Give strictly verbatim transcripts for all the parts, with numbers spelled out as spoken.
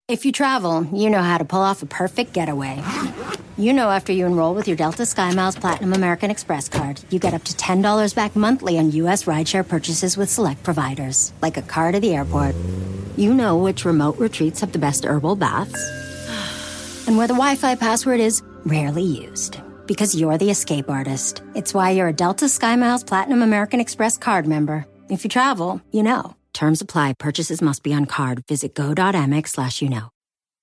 If you travel, you know how to pull off a perfect getaway. You know after you enroll with your Delta SkyMiles Platinum American Express card, you get up to ten dollars back monthly on U S rideshare purchases with select providers, like a car to the airport. You know which remote retreats have the best herbal baths, and where the Wi-Fi password is rarely used. Because you're the escape artist. It's why you're a Delta SkyMiles Platinum American Express card member. If you travel, you know. Terms apply. Purchases must be on card. Visit go.amex slash you know.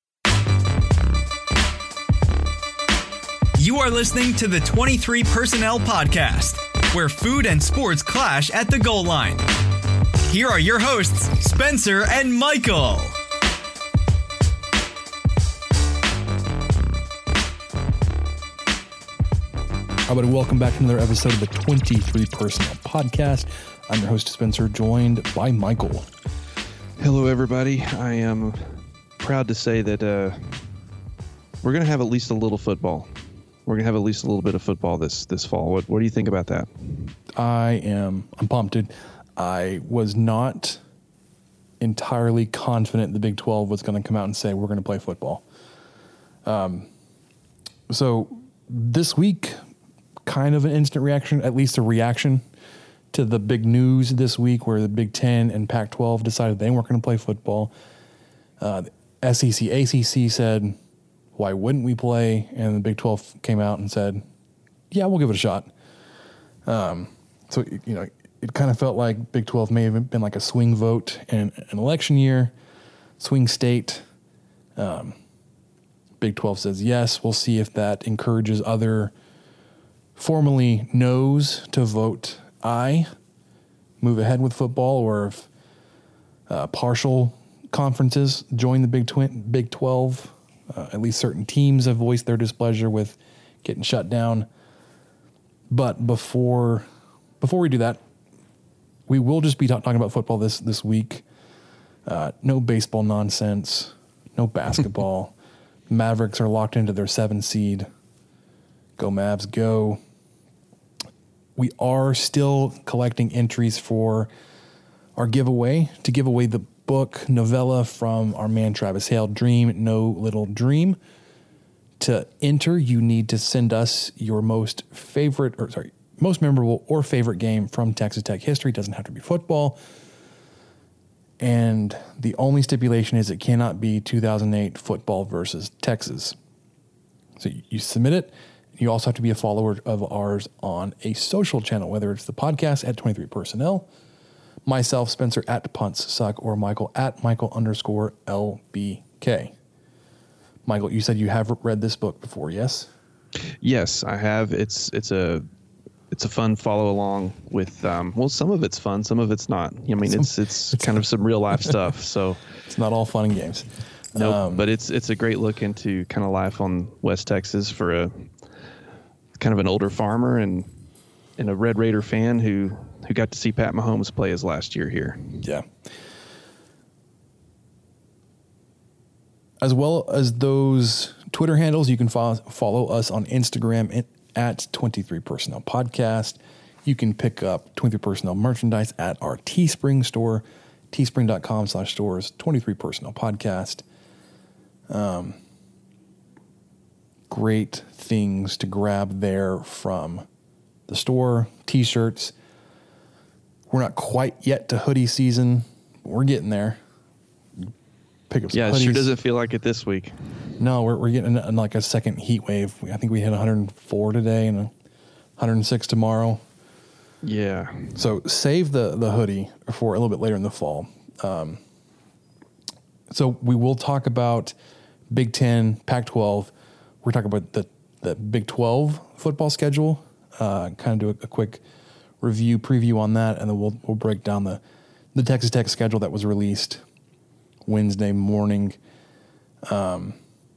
You are listening to the twenty-three Personnel Podcast, where food and sports clash at the goal line. Here are your hosts, Spencer and Michael. How about a welcome back to another episode of the twenty-three Personnel Podcast. I'm your host, Spencer, joined by Michael. Hello, everybody. I am proud to say that uh, we're going to have at least a little football. We're going to have at least a little bit of football this this fall. What What do you think about that? I am I'm pumped. I was not entirely confident the Big twelve was going to come out and say we're going to play football. Um. So this week, kind of an instant reaction, at least a reaction to the big news this week where the Big Ten and Pac twelve decided they weren't going to play football. Uh, the S E C, A C C said, why wouldn't we play? And the Big twelve came out and said, yeah, we'll give it a shot. Um, so, you know, it kind of felt like Big twelve may have been like a swing vote in an election year, swing state. Um, Big twelve says yes. We'll see if that encourages other formally no's to vote aye, move ahead with football, or if uh, partial conferences join the Big Twin, Big twelve. Uh, at least certain teams have voiced their displeasure with getting shut down. But before before we do that, we will just be talk, talking about football this this week. Uh, no baseball nonsense, no basketball. Mavericks are locked into their seven seed. Go Mavs, go. We are still collecting entries for our giveaway to give away the book novella from our man Travis Hale, Dream No Little Dream. To enter, you need to send us your most favorite, or sorry, most memorable or favorite game from Texas Tech history. It doesn't have to be football. And the only stipulation is it cannot be two thousand eight football versus Texas. So you submit it. You also have to be a follower of ours on a social channel, whether it's the podcast at twenty-three Personnel, myself, Spencer at Punts Suck, or Michael at Michael underscore L B K. Michael, you said you have read this book before, yes? Yes, I have. It's it's a it's a fun follow along with. Um, well, some of it's fun, some of it's not. I mean, some, it's it's kind of some real life stuff. So it's not all fun and games. No, nope, um, but it's it's a great look into kind of life on West Texas for a kind of an older farmer and and a Red Raider fan who who got to see Pat Mahomes play his last year here. Yeah. As well as those Twitter handles, you can follow, follow us on Instagram at twenty-three Personnel Podcast. You can pick up twenty-three Personnel merchandise at our Teespring store, teespring.com slash stores, twenty-three Personnel Podcast. Um, great things to grab there from the store. T-shirts. We're not quite yet to hoodie season. But we're getting there. Pick up some yeah, hoodies. It sure doesn't feel like it this week. No, we're we're getting in like a second heat wave. I think we hit one hundred four today and one hundred six tomorrow. Yeah. So save the, the hoodie for a little bit later in the fall. Um, so we will talk about Big Ten, Pac twelve. We're talking about the, the Big twelve football schedule. Uh, kind of do a, a quick review, preview on that, and then we'll we'll break down the, the Texas Tech schedule that was released Wednesday morning. Um,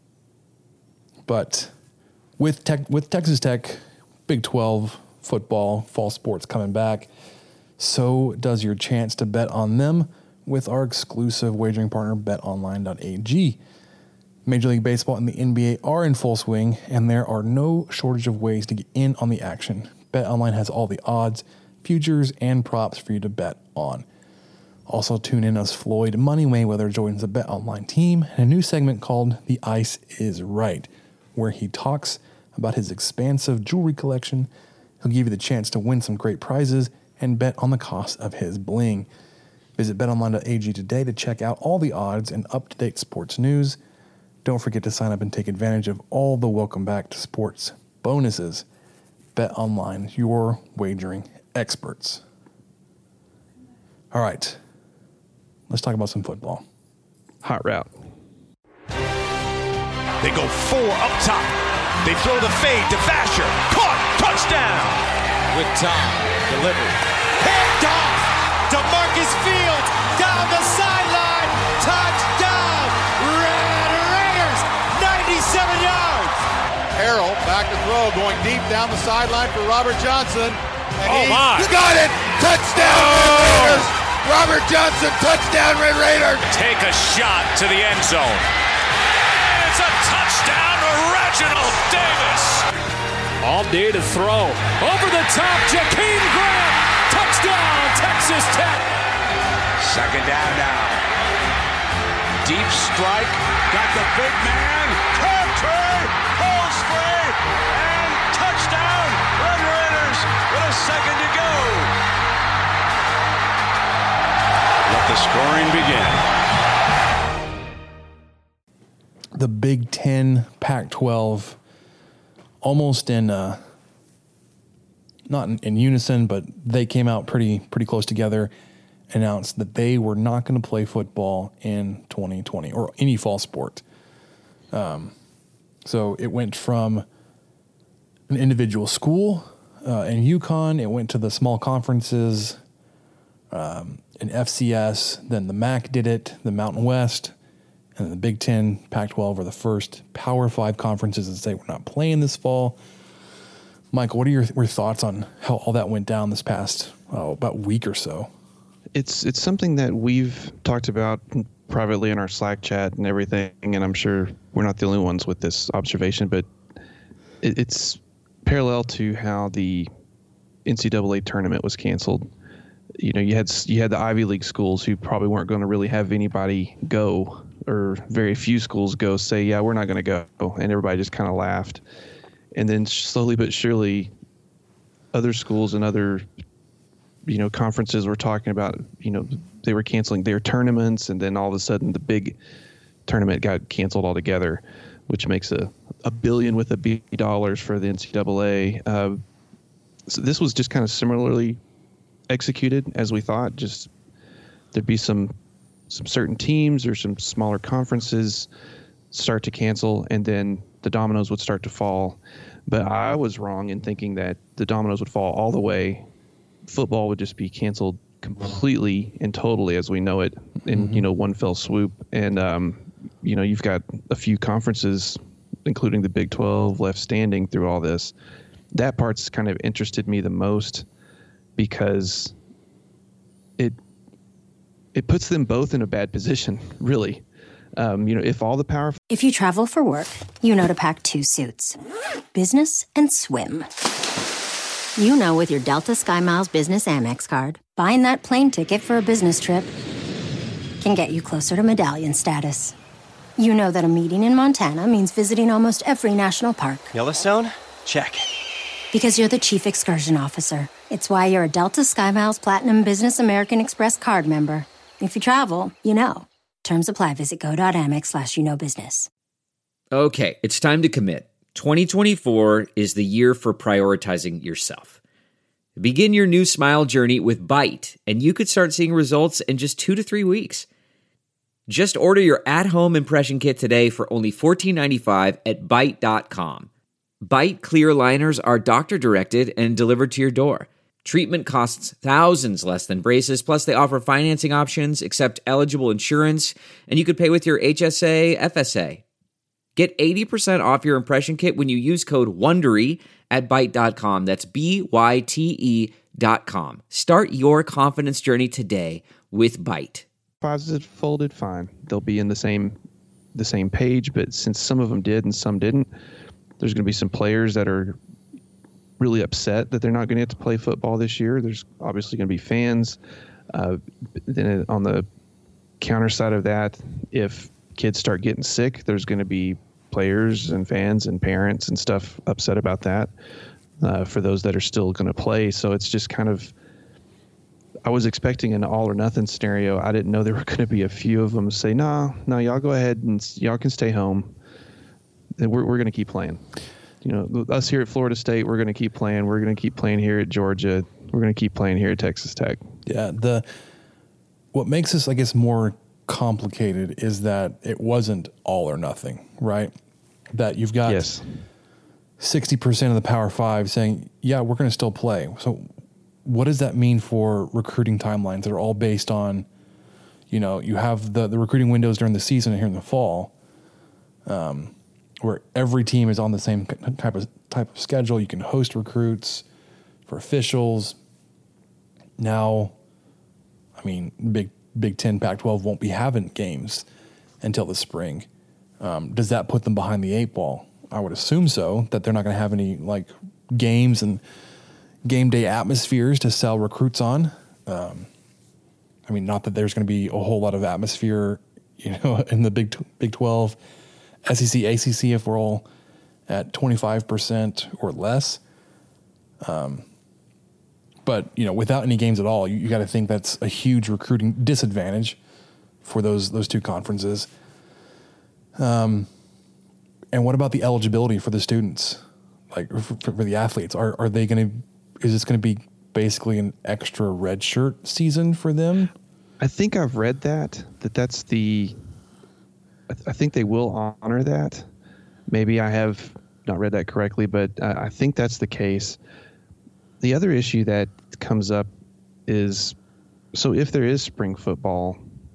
but with tech, with Texas Tech, Big twelve football, fall sports coming back, so does your chance to bet on them with our exclusive wagering partner, bet online dot a g. Major League Baseball and the N B A are in full swing, and there are no shortage of ways to get in on the action. BetOnline has all the odds, futures, and props for you to bet on. Also tune in as Floyd Money Mayweather joins the Bet Online team in a new segment called The Ice is Right, where he talks about his expansive jewelry collection. He'll give you the chance to win some great prizes and bet on the cost of his bling. Visit bet online dot a g today to check out all the odds and up-to-date sports news. Don't forget to sign up and take advantage of all the welcome back to sports bonuses. BetOnline, your wagering experts. All right, let's talk about some football. Hot route. They go four up top. They throw the fade to Vasher. Caught. Touchdown. With time. Delivery. Picked off. DeMarcus Fields down the sideline. Touchdown. Red Raiders. ninety-seven yards. Harrell back to throw. Going deep down the sideline for Robert Johnson. And oh, he my. got it. Touchdown. Oh. Red Raiders. Robert Johnson. Touchdown. Red Raiders. Take a shot to the end zone. It's a touchdown to Reginald Davis. All day to throw. Over the top, Jakeem Grant. Touchdown, Texas Tech. Second down now. Deep strike. Got the big man. Turn, pulls free. And touchdown, Red Raiders with a second to go. Let the scoring begin. The Big Ten, Pac twelve, almost in, uh, not in, in unison, but they came out pretty pretty close together, announced that they were not going to play football in twenty twenty, or any fall sport. Um, so it went from an individual school uh, in UConn, it went to the small conferences, um, in F C S, then the M A C did it, the Mountain West, and the Big Ten, Pac twelve were the first Power Five conferences that say we're not playing this fall. Michael, what are your, your thoughts on how all that went down this past oh, about week or so? It's it's something that we've talked about privately in our Slack chat and everything, and I'm sure we're not the only ones with this observation, but it, it's parallel to how the N C double A tournament was canceled. You know, you had you had the Ivy League schools who probably weren't going to really have anybody go, or very few schools go say, yeah, we're not going to go. And everybody just kind of laughed. And then slowly but surely, other schools and other, you know, conferences were talking about, you know, they were canceling their tournaments. And then all of a sudden the big tournament got canceled altogether, which makes a, a billion with a B dollars for the N C double A. Uh, so this was just kind of similarly executed as we thought. Just there'd be some some certain teams or some smaller conferences start to cancel, and then the dominoes would start to fall. But I was wrong in thinking that the dominoes would fall all the way. Football would just be canceled completely and totally as we know it in, mm-hmm. you know, one fell swoop. And, um, you know, you've got a few conferences, including the Big twelve, left standing through all this. That part's kind of interested me the most because it it puts them both in a bad position, really. Um, you know, if all the power... If you travel for work, you know to pack two suits. Business and swim. You know with your Delta SkyMiles Business Amex card, buying that plane ticket for a business trip can get you closer to medallion status. You know that a meeting in Montana means visiting almost every national park. Yellowstone? Check. Because you're the chief excursion officer. It's why you're a Delta SkyMiles Platinum Business American Express card member. If you travel, you know. Terms apply. Visit go.amex slash you know business. Okay, it's time to commit. twenty twenty-four is the year for prioritizing yourself. Begin your new smile journey with Byte, and you could start seeing results in just two to three weeks. Just order your at-home impression kit today for only fourteen ninety-five at byte dot com. Byte clear liners are doctor-directed and delivered to your door. Treatment costs thousands less than braces, plus they offer financing options, accept eligible insurance, and you could pay with your H S A, F S A. Get eighty percent off your impression kit when you use code WONDERY at byte dot com. That's B Y T E dot com. Start your confidence journey today with Byte. Positive folded, fine. They'll be in the same the same page, but since some of them did and some didn't, there's going to be some players that are really upset that they're not going to get to play football this year. There's obviously going to be fans. Uh, then on the counter side of that, if kids start getting sick, there's going to be players and fans and parents and stuff upset about that uh, for those that are still going to play. So it's just kind of, I was expecting an all or nothing scenario. I didn't know there were going to be a few of them say, no, no, y'all go ahead and y'all can stay home. We're, we're going to keep playing. You know, us here at Florida State, we're going to keep playing. We're going to keep playing here at Georgia. We're going to keep playing here at Texas Tech. Yeah. The, what makes this, I guess, more complicated is that it wasn't all or nothing, right? That you've got yes. sixty percent of the Power Five saying, yeah, we're going to still play. So what does that mean for recruiting timelines that are all based on, you know, you have the, the recruiting windows during the season and here in the fall, um, where every team is on the same type of type of schedule. You can host recruits for officials. Now, I mean, Big Big Ten, Pac twelve won't be having games until the spring. Um, does that put them behind the eight ball? I would assume so, that they're not going to have any like games and game day atmospheres to sell recruits on. Um, I mean, not that there's going to be a whole lot of atmosphere, you know, in the Big Big twelve, S E C, A C C, if we're all at twenty-five percent or less. Um, but, you know, without any games at all, you, you got to think that's a huge recruiting disadvantage for those those two conferences. Um, and what about the eligibility for the students, like for, for the athletes? Are are they going to? Is this going to be basically an extra red shirt season for them? I think I've read that that that's the. I, th- I think they will honor that. Maybe I have not read that correctly, but uh, I think that's the case. The other issue that comes up is, so if there is spring football,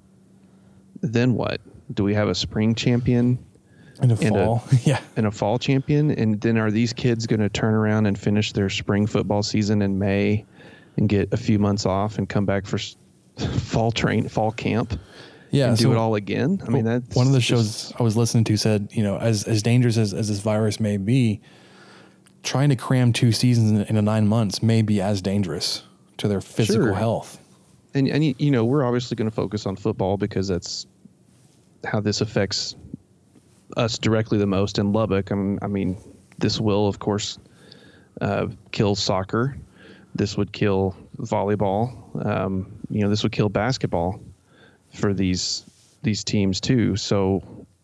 then what? Do we have a spring champion? In the fall, a, yeah. And a fall champion? And then are these kids going to turn around and finish their spring football season in May and get a few months off and come back for fall train, fall camp? Yeah, and do so, it all again? I mean, that's one of the shows I was listening to said, you know, as, as dangerous as, as this virus may be, trying to cram two seasons in, in a nine months may be as dangerous to their physical sure. health. And, and, you know, we're obviously going to focus on football because that's how this affects us directly the most in Lubbock. I mean, I mean this will, of course, uh, kill soccer. This would kill volleyball. Um, you know, this would kill basketball for these these teams too. So,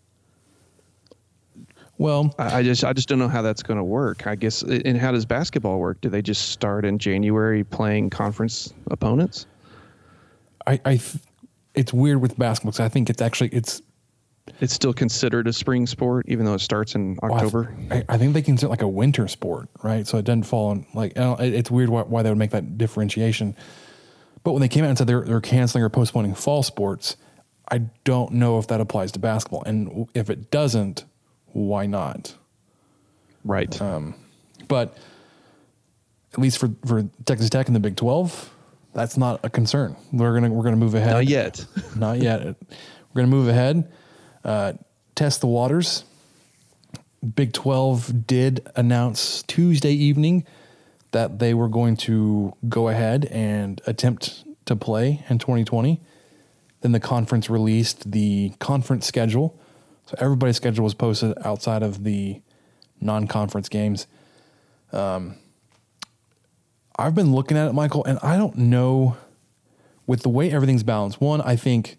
well, I, I just I just don't know how that's going to work. I guess. And how does basketball work? Do they just start in January playing conference opponents? I, I th- it's weird with basketball because I think it's actually it's it's still considered a spring sport even though it starts in October. Well, I, I think they consider it like a winter sport, right? So it doesn't fall on like I don't, it's weird why, why they would make that differentiation. But when they came out and said they're they're canceling or postponing fall sports, I don't know if that applies to basketball, and if it doesn't, why not? Right. Um, but at least for, for Texas Tech and the Big twelve, that's not a concern. We're gonna we're gonna move ahead. Not yet. Not yet. We're gonna move ahead. Uh, test the waters. Big twelve did announce Tuesday evening that they were going to go ahead and attempt to play in twenty twenty. Then the conference released the conference schedule. So everybody's schedule was posted outside of the non-conference games. Um, I've been looking at it, Michael, and I don't know, with the way everything's balanced. One, I think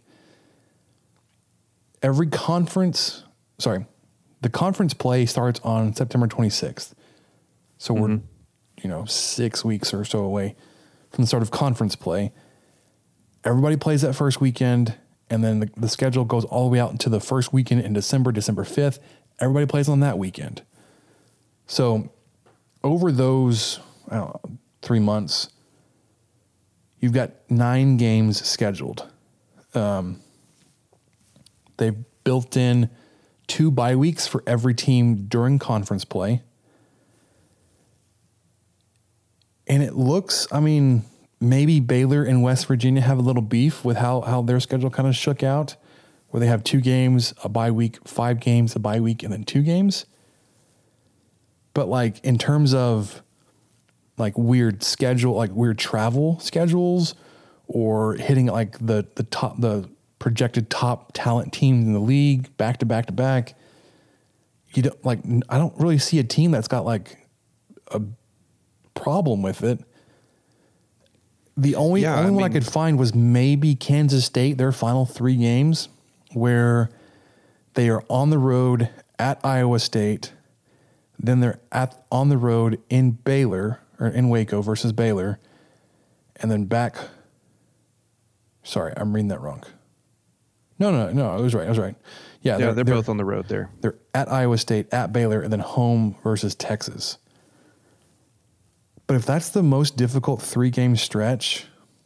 every conference, sorry, the conference play starts on September twenty-sixth. So mm-hmm. we're, you know, six weeks or so away from the start of conference play. Everybody plays that first weekend, and then the, the schedule goes all the way out into the first weekend in December, December fifth. Everybody plays on that weekend. So over those, I don't know, three months, you've got nine games scheduled. Um, they've built in two bye weeks for every team during conference play. And it looks, I mean, maybe Baylor and West Virginia have a little beef with how, how their schedule kind of shook out, where they have two games, a bye week, five games, a bye week, and then two games. But like in terms of like weird schedule, like weird travel schedules or hitting like the the top the projected top talent teams in the league back to back to back. You don't like. I don't really see a team that's got like a problem with it. The only Yeah, only I one mean, I could find was maybe Kansas State, their final three games, where they are on the road at Iowa State, then they're at on the road in Baylor or in Waco versus Baylor, and then back. Sorry, I'm reading that wrong. No, no, no, I was right. I was right. Yeah, Yeah, they're, they're, they're both on the road there. They're at Iowa State, at Baylor, and then home versus Texas. But if that's the most difficult three-game stretch,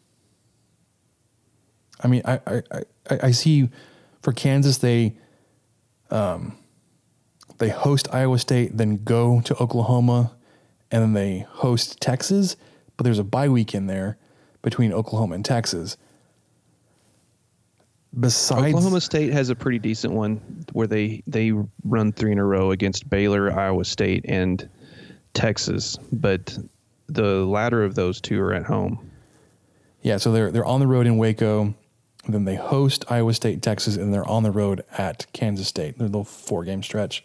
I mean, I I, I, I see for Kansas they um, they host Iowa State, then go to Oklahoma, and then they host Texas. But there's a bye week in there between Oklahoma and Texas. Besides, Oklahoma State has a pretty decent one where they, they run three in a row against Baylor, Iowa State, and Texas. But the latter of those two are at home. Yeah, so they're they're on the road in Waco, then they host Iowa State, Texas, and they're on the road at Kansas State. They're a little four-game stretch.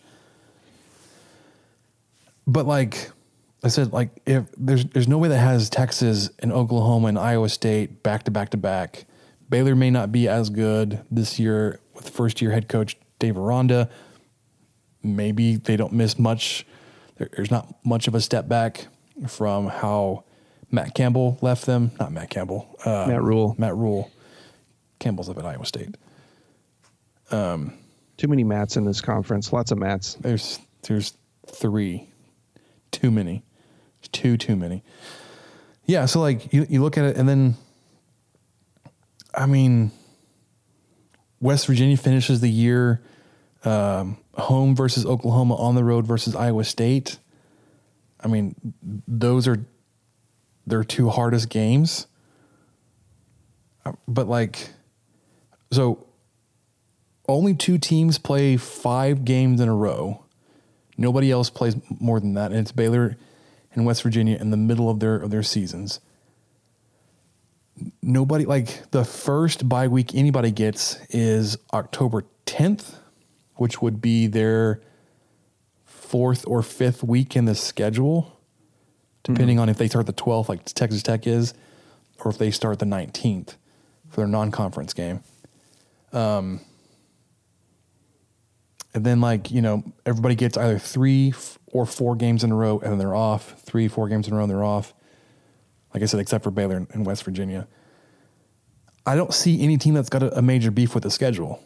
But like I said, like if there's there's no way that has Texas and Oklahoma and Iowa State back to back to back. Baylor may not be as good this year with first-year head coach Dave Aranda. Maybe they don't miss much. There, there's not much of a step back from how Matt Campbell left them. Not Matt Campbell. Uh, Matt Rule. Matt Rule. Campbell's up at Iowa State. Um, Too many Matts in this conference. Lots of Matts. There's there's three. Too many. Too, too many. Yeah, so like you, you look at it and then, I mean, West Virginia finishes the year um, home versus Oklahoma, on the road versus Iowa State. I mean, those are their two hardest games. But like, so only two teams play five games in a row. Nobody else plays more than that, and it's Baylor and West Virginia in the middle of their of their seasons. Nobody, like the first bye week anybody gets is October tenth, which would be their fourth or fifth week in the schedule, depending mm-hmm. on if they start the twelfth, like Texas Tech is, or if they start the nineteenth for their non-conference game. Um, and then, like, you know, everybody gets either three or four games in a row, and then they're off. Three, four games in a row, and they're off. Like I said, except for Baylor and West Virginia. I don't see any team that's got a, a major beef with the schedule.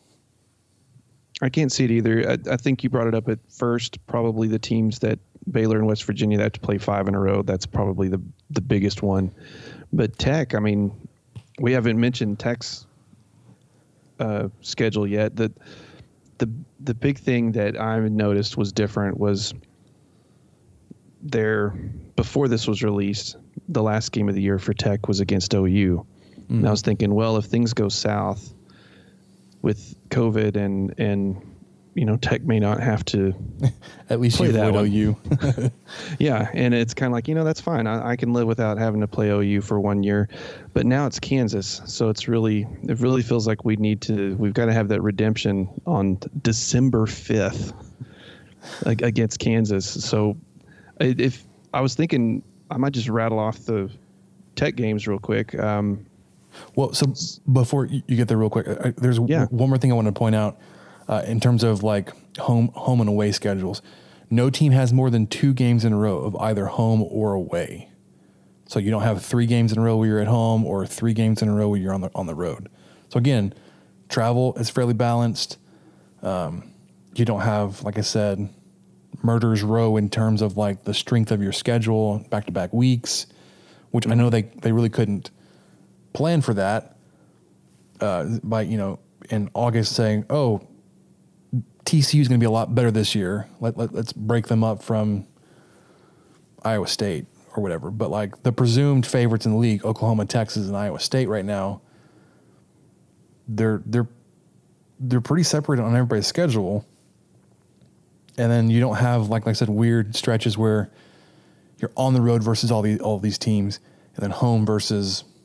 I can't see it either. I, I think you brought it up at first. Probably the teams that Baylor and West Virginia that have to play five in a row. That's probably the the biggest one. But Tech, I mean, we haven't mentioned Tech's uh, schedule yet. The the the big thing that I noticed was different was their before this was released. The last game of the year for Tech was against O U. Mm-hmm. And I was thinking, well, if things go south with COVID and, and you know, Tech may not have to at least play you that O U. Yeah, and it's kind of like, you know, that's fine. I, I can live without having to play O U for one year. But now it's Kansas, so it's really it really feels like we need to we've got to have that redemption on December fifth against Kansas. So if I was thinking I might just rattle off the Tech games real quick. Um, well, so before you get there real quick, uh, there's yeah. w- one more thing I want to point out uh, in terms of like home home and away schedules. No team has more than two games in a row of either home or away. So you don't have three games in a row where you're at home or three games in a row where you're on the on the road. So again, travel is fairly balanced. Um, you don't have, like I said, murder's row in terms of like the strength of your schedule, back-to-back weeks, which I know they, they really couldn't plan for that uh, by, you know, in August saying, oh, T C U is going to be a lot better this year. Let, let, let's break them up from Iowa State or whatever. But like the presumed favorites in the league, Oklahoma, Texas, and Iowa State right now, they're they're they're pretty separated on everybody's schedule. And then you don't have, like, like I said, weird stretches where you're on the road versus all these all these teams, and then home versus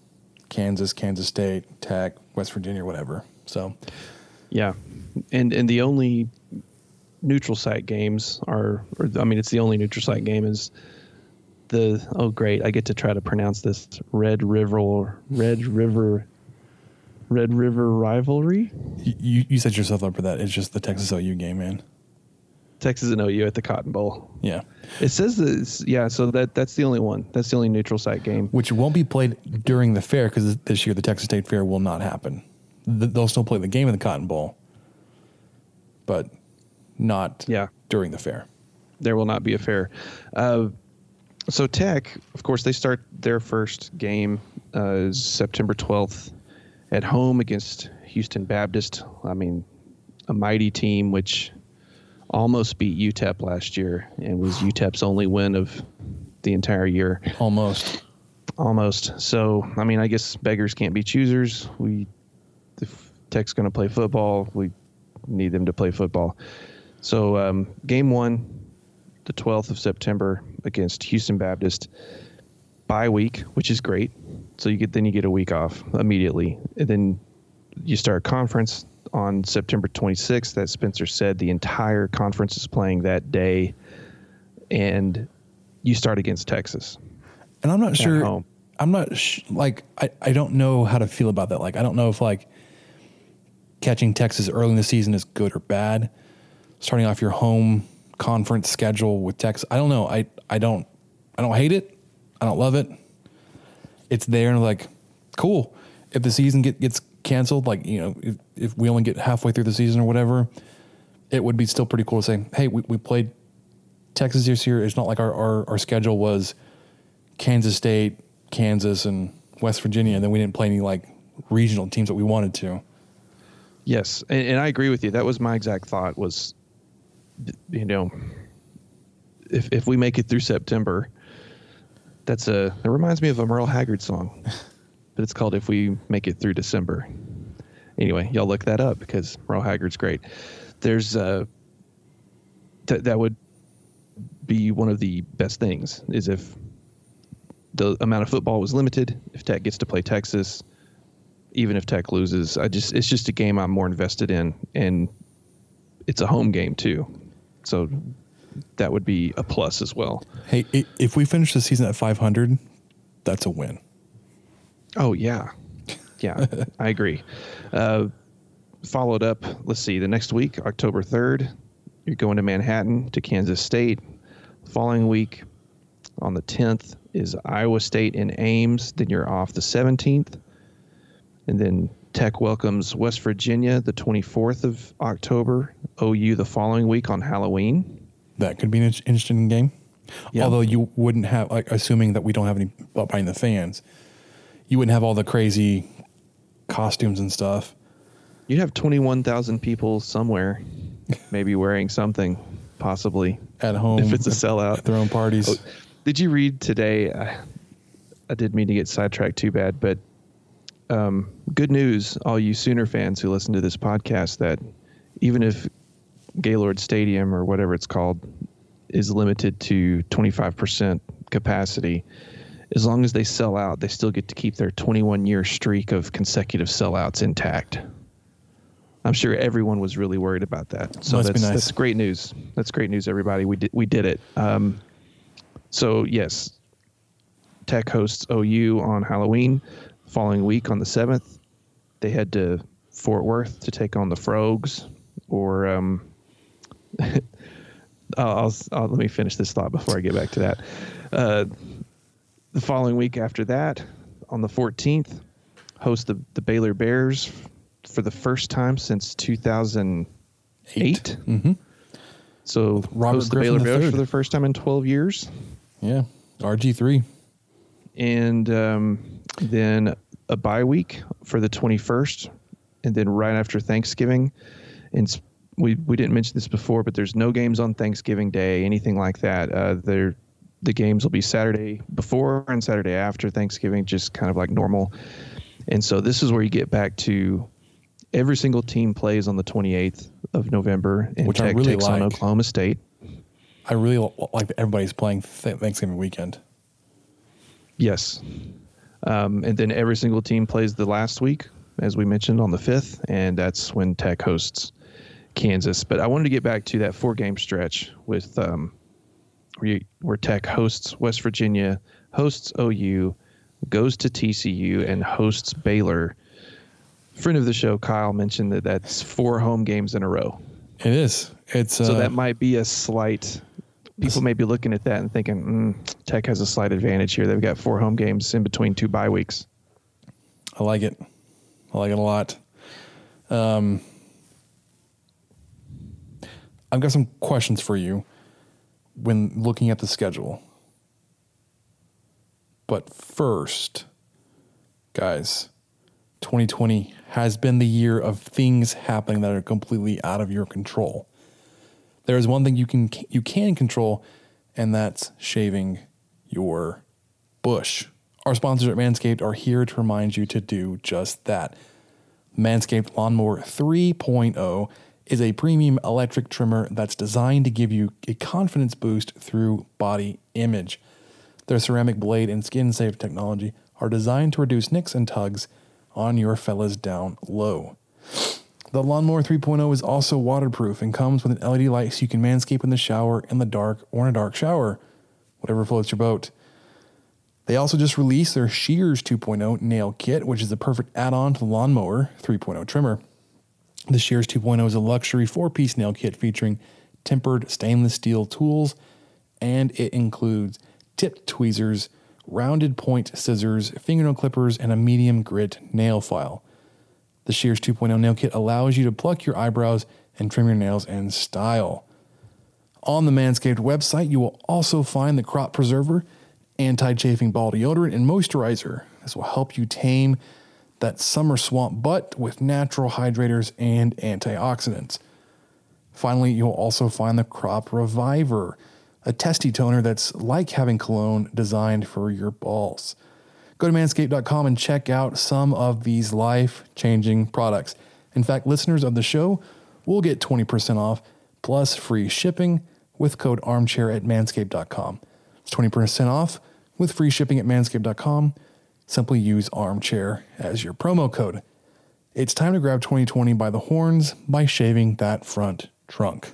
Kansas, Kansas State, Tech, West Virginia, whatever. So, yeah, and and the only neutral site games are, or, I mean, it's the only neutral site game is the oh great, I get to try to pronounce this Red River Red River Red River rivalry. You you set yourself up for that. It's just the Texas O U game, man. Texas and O U at the Cotton Bowl. Yeah. It says this, yeah, so that that's the only one. That's the only neutral site game. Which won't be played during the fair because this year the Texas State Fair will not happen. They'll still play the game in the Cotton Bowl, but not yeah. during the fair. There will not be a fair. Uh, so Tech, of course, they start their first game uh, September twelfth at home against Houston Baptist. I mean, a mighty team which almost beat U T E P last year and was U T E P's only win of the entire year. Almost. Almost. So, I mean, I guess beggars can't be choosers. We, if Tech's going to play football, we need them to play football. So, um, game one, the twelfth of September against Houston Baptist, bye week, which is great. So you get then you get a week off immediately, and then you start conference on September twenty-sixth. That Spencer said the entire conference is playing that day, and you start against Texas. And I'm not sure. Home. I'm not sh- like I, I don't know how to feel about that. Like I don't know if like catching Texas early in the season is good or bad. Starting off your home conference schedule with Texas, I don't know. I I don't I don't hate it. I don't love it. It's there and like cool. If the season get, gets canceled, like you know, if, if we only get halfway through the season or whatever, it would be still pretty cool to say, hey, we, we played Texas this year. It's not like our, our, our schedule was Kansas State, Kansas, and West Virginia, and then we didn't play any like regional teams that we wanted to. Yes, and, and I agree with you. That was my exact thought was, you know, if if we make it through September, that's a, it reminds me of a Merle Haggard song, but it's called If We Make It Through December. Anyway, y'all look that up because Merle Haggard's great. There's uh, th- that would be one of the best things is if the amount of football was limited, if Tech gets to play Texas, even if Tech loses, I just, it's just a game I'm more invested in, and it's a home game too. So that would be a plus as well. Hey, if we finish the season at five hundred, that's a win. Oh yeah. Yeah, I agree. Uh, followed up, let's see, the next week, October third, you're going to Manhattan to Kansas State. The following week on the tenth is Iowa State in Ames. Then you're off the seventeenth. And then Tech welcomes West Virginia the twenty-fourth of October. O U the following week on Halloween. That could be an interesting game. Yeah. Although you wouldn't have, like, assuming that we don't have any behind the fans, you wouldn't have all the crazy costumes and stuff. You'd have twenty-one thousand people somewhere, maybe wearing something, possibly. At home. If it's a sellout. At their own parties. Oh, did you read today? I, I didn't mean to get sidetracked too bad, but um, good news, all you Sooner fans who listen to this podcast, that even if Gaylord Stadium or whatever it's called is limited to twenty-five percent capacity, as long as they sell out, they still get to keep their twenty-one year streak of consecutive sellouts intact. I'm sure everyone was really worried about that. So Must that's, be nice. that's great news. That's great news, everybody. We did, we did it. Um, so yes, Tech hosts O U on Halloween. Following week on the seventh, they head to Fort Worth to take on the Frogs. Or um, I'll, I'll, I'll let me finish this thought before I get back to that. Uh, the following week after that, on the fourteenth, host the, the Baylor Bears for the first time since two thousand eight. Mm-hmm. So Robert host the Griffin Baylor Bears the third. for the first time in twelve years. Yeah, R G three. And um, then a bye week for the twenty-first. And then right after Thanksgiving, and we we didn't mention this before, but there's no games on Thanksgiving Day, anything like that. Uh, there, the games will be Saturday before and Saturday after Thanksgiving, just kind of like normal. And so this is where you get back to every single team plays on the twenty-eighth of November, and Which I Tech really takes on like. Oklahoma State. I really like that everybody's playing th- Thanksgiving weekend. Yes. Um, and then every single team plays the last week, as we mentioned, on the fifth, and that's when Tech hosts Kansas. But I wanted to get back to that four-game stretch with um, where, you, where Tech hosts West Virginia, hosts O U, goes to T C U, and hosts Baylor. Friend of the show, Kyle, mentioned that that's four home games in a row. It is. It's so uh, that might be a slight. People may be looking at that and thinking, mm, Tech has a slight advantage here. They've got four home games in between two bye weeks. I like it. I like it a lot. Um, I've got some questions for you when looking at the schedule. But first, guys, twenty twenty has been the year of things happening that are completely out of your control. There is one thing you can you can control, and that's shaving your bush. Our sponsors at Manscaped are here to remind you to do just that. Manscaped Lawnmower three point oh is a premium electric trimmer that's designed to give you a confidence boost through body image. Their ceramic blade and skin-safe technology are designed to reduce nicks and tugs on your fellas down low. The Lawnmower three point oh is also waterproof and comes with an L E D light so you can manscape in the shower, in the dark, or in a dark shower, whatever floats your boat. They also just released their Shears two point oh nail kit, which is the perfect add-on to the Lawnmower three point oh trimmer. The Shears two point oh is a luxury four-piece nail kit featuring tempered stainless steel tools, and it includes tipped tweezers, rounded point scissors, fingernail clippers, and a medium grit nail file. The Shears two point oh nail kit allows you to pluck your eyebrows and trim your nails in style. On the Manscaped website, you will also find the Crop Preserver, anti-chafing ball deodorant, and moisturizer. This will help you tame that summer swamp butt with natural hydrators and antioxidants. Finally, you'll also find the Crop Reviver, a testy toner that's like having cologne designed for your balls. Go to manscaped dot com and check out some of these life-changing products. In fact, listeners of the show will get twenty percent off plus free shipping with code armchair at manscaped dot com. It's twenty percent off with free shipping at manscaped dot com. Simply use armchair as your promo code. It's time to grab twenty twenty by the horns by shaving that front trunk.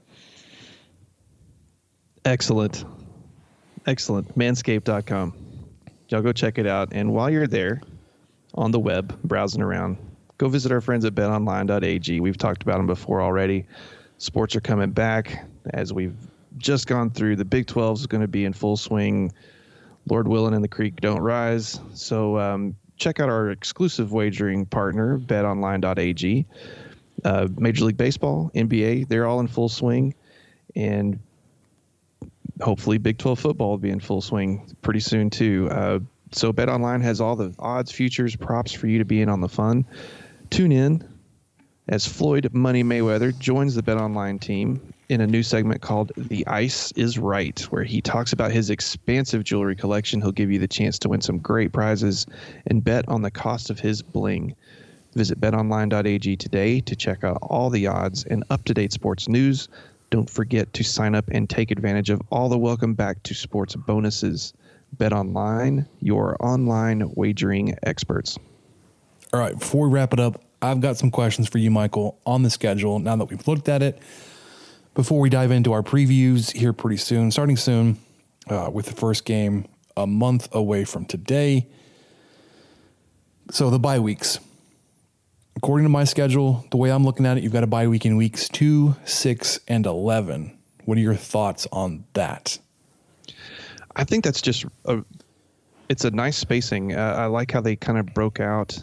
Excellent. Excellent. manscaped dot com. Y'all go check it out. And while you're there on the web, browsing around, go visit our friends at bet online dot a g. We've talked about them before already. Sports are coming back. As we've just gone through, the Big twelve is going to be in full swing. Lord willing and the creek don't rise. So um, check out our exclusive wagering partner, bet online dot a g. Uh, Major League Baseball, N B A, they're all in full swing. And hopefully Big twelve football will be in full swing pretty soon too. Uh, so BetOnline has all the odds, futures, props for you to be in on the fun. Tune in as Floyd Money Mayweather joins the BetOnline team in a new segment called The Ice is Right, where he talks about his expansive jewelry collection. He'll give you the chance to win some great prizes and bet on the cost of his bling. Visit bet online dot a g today to check out all the odds and up-to-date sports news. Don't forget to sign up and take advantage of all the welcome back to sports bonuses. BetOnline, your online wagering experts. All right, before we wrap it up, I've got some questions for you, Michael, on the schedule now that we've looked at it. Before we dive into our previews here pretty soon, starting soon uh, with the first game a month away from today. So the bye weeks. According to my schedule, the way I'm looking at it, you've got a bye week in weeks two, six, and eleven. What are your thoughts on that? I think that's just a, it's a nice spacing. Uh, I like how they kind of broke out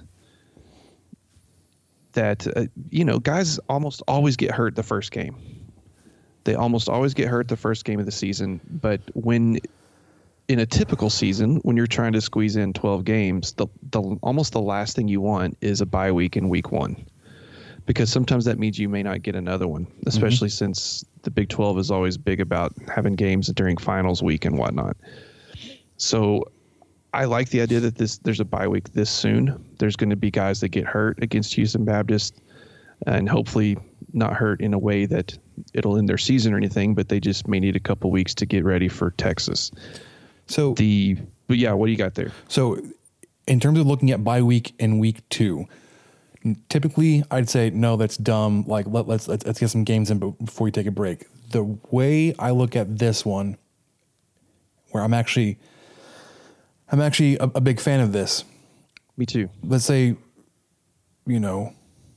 that, uh, you know, guys almost always get hurt the first game. They almost always get hurt the first game of the season. But when in a typical season, when you're trying to squeeze in twelve games, the, the almost the last thing you want is a bye week in week one, because sometimes that means you may not get another one, especially mm-hmm. since the Big twelve is always big about having games during finals week and whatnot. So I like the idea that this there's a bye week this soon. There's going to be guys that get hurt against Houston Baptist, and hopefully not hurt in a way that it'll end their season or anything, but they just may need a couple weeks to get ready for Texas. So the, but yeah, what do you got there? So in terms of looking at bye week and week two, typically I'd say, no, that's dumb. Like let, let's, let's, let's get some games in before we take a break. The way I look at this one, where I'm actually, I'm actually a, a big fan of this. Me too. Let's say, you know,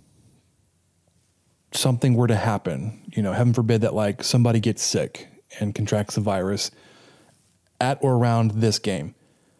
something were to happen, you know, heaven forbid that like somebody gets sick and contracts the virus at or around this game.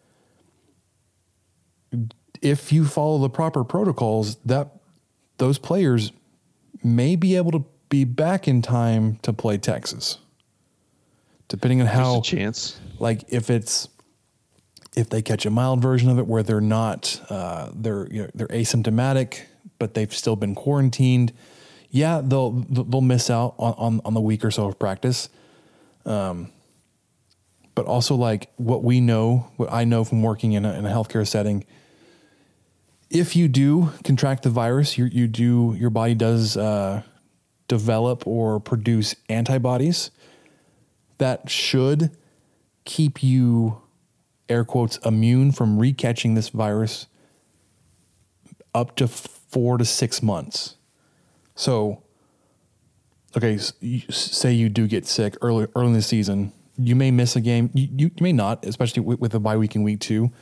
If you follow the proper protocols, that those players may be able to be back in time to play Texas. Depending on how, There's a chance. Like if it's, if they catch a mild version of it where they're not, uh, they're, you know, they're asymptomatic, but they've still been quarantined. Yeah, they'll, they'll miss out on, on, on the week or so of practice. Um, but also like what we know, what I know from working in a, in a healthcare setting, if you do contract the virus, you, you do, your body does, uh, develop or produce antibodies that should keep you, air quotes, immune from recatching this virus up to four to six months. So, okay, say you do get sick early, early in the season, you may miss a game. You, you may not, especially with, with a bye week in week two.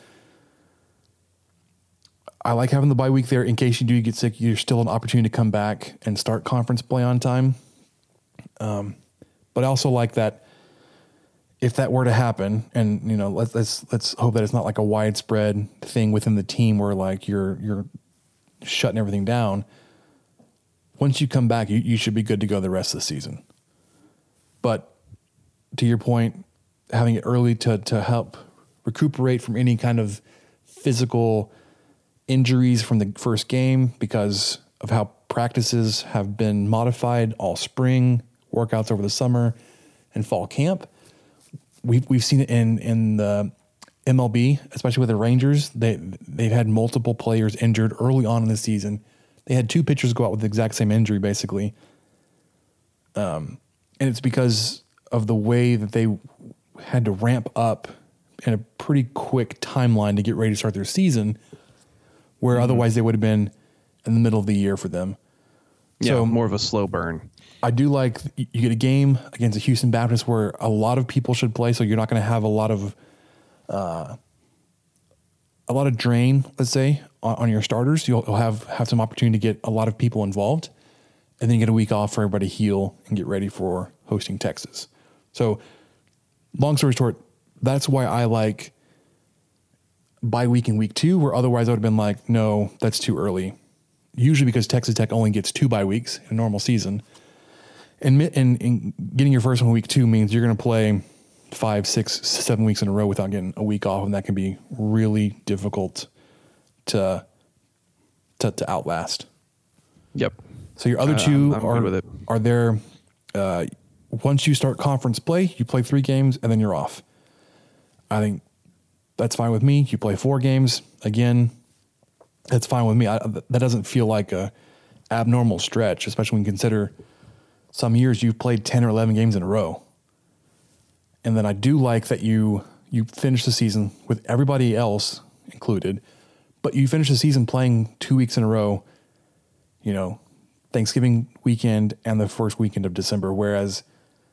I like having the bye week there in case you do get sick. You're still an opportunity to come back and start conference play on time. Um, but I also like that if that were to happen, and you know, let's let's let's hope that it's not like a widespread thing within the team where like you're you're shutting everything down. Once you come back, you, you should be good to go the rest of the season. But to your point, having it early to to help recuperate from any kind of physical injuries from the first game because of how practices have been modified all spring, workouts over the summer, and fall camp. We've we've seen it in in the M L B, especially with the Rangers. They they've had multiple players injured early on in the season. They had two pitchers go out with the exact same injury, basically. Um, and it's because of the way that they had to ramp up in a pretty quick timeline to get ready to start their season, where mm-hmm. otherwise they would have been in the middle of the year for them. Yeah, so more of a slow burn. I do like you get a game against the Houston Baptist where a lot of people should play, so you're not going to have a lot of uh, a lot of drain, let's say, on, on your starters. You'll, you'll have have some opportunity to get a lot of people involved, and then you get a week off for everybody to heal and get ready for hosting Texas. So, long story short, that's why I like bye week in week two, where otherwise I would have been like, no, that's too early. Usually because Texas Tech only gets two bye weeks in a normal season. And, and, and getting your first one week two means you're going to play five, six, seven weeks in a row without getting a week off, and that can be really difficult to to, to outlast. Yep. So your other two uh, I'm, I'm are with it. are there. Uh, once you start conference play, you play three games and then you're off. I think that's fine with me. You play four games again. That's fine with me. I, that doesn't feel like a abnormal stretch, especially when you consider some years you've played ten or eleven games in a row. And then I do like that you you finish the season with everybody else included, but you finish the season playing two weeks in a row, you know, Thanksgiving weekend and the first weekend of December, whereas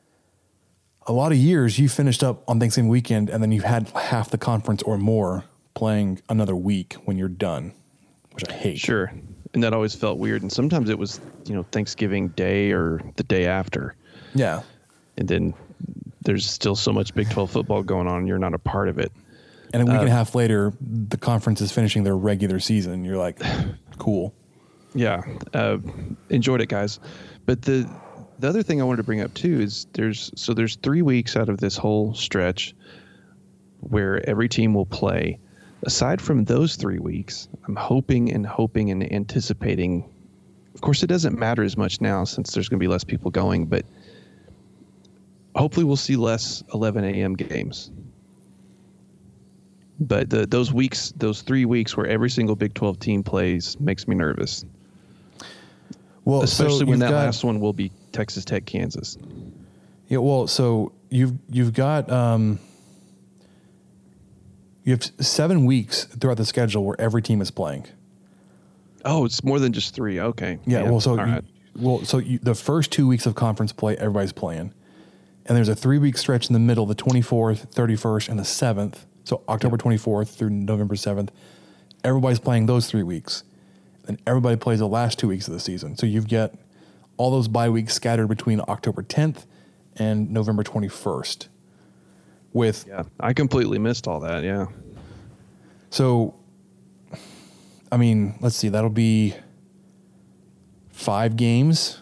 a lot of years you finished up on Thanksgiving weekend and then you've had half the conference or more playing another week when you're done, which I hate. Sure. And that always felt weird. And sometimes it was, you know, Thanksgiving Day or the day after. Yeah. And then there's still so much Big twelve football going on. You're not a part of it. And a week uh, and a half later, the conference is finishing their regular season. You're like, cool. Yeah. Uh, enjoyed it, guys. But the the other thing I wanted to bring up too is there's so there's three weeks out of this whole stretch where every team will play. Aside from those three weeks, I'm hoping and hoping and anticipating. Of course, it doesn't matter as much now since there's going to be less people going, but hopefully we'll see less eleven a.m. games. But the, those weeks, those three weeks where every single Big twelve team plays makes me nervous. Well, especially so when that got, last one will be Texas Tech, Kansas. Yeah, well, so you've you've got um, you have seven weeks throughout the schedule where every team is playing. Oh, it's more than just three. Okay. Yeah. yeah. Well, so you, right. well, so you, the first two weeks of conference play, everybody's playing, and there's a three week stretch in the middle, the twenty-fourth, thirty-first, and the seventh. So October twenty-fourth through November seventh, everybody's playing those three weeks, and everybody plays the last two weeks of the season. So you've got all those bye weeks scattered between October tenth and November twenty-first. With yeah, I completely missed all that. Yeah. So, I mean, let's see, that'll be five games.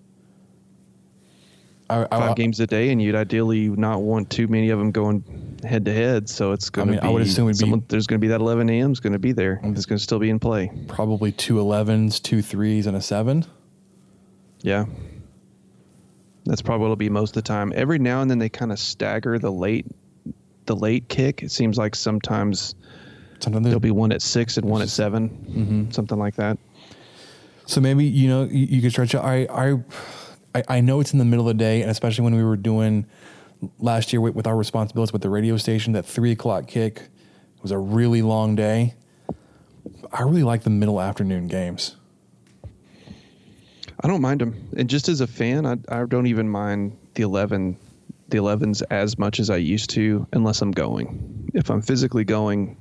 I, Five I, games a day, and you'd ideally not want too many of them going head to head. So it's going I mean, to be. I would assume it'd someone, be, there's going to be that eleven a.m. is going to be there. It's going to still be in play. Probably two elevens, two threes, and a seven. Yeah. That's probably what it'll be most of the time. Every now and then they kind of stagger the late, the late kick. It seems like sometimes, sometimes there'll be one at six and one at seven, mm-hmm. something like that. So maybe you know you, you could stretch it. I I. I know it's in the middle of the day, and especially when we were doing last year with, with our responsibilities with the radio station, that three o'clock kick was a really long day. I really like the middle afternoon games. I don't mind them. And just as a fan, I, I don't even mind the eleven, the elevens as much as I used to, unless I'm going. If I'm physically going,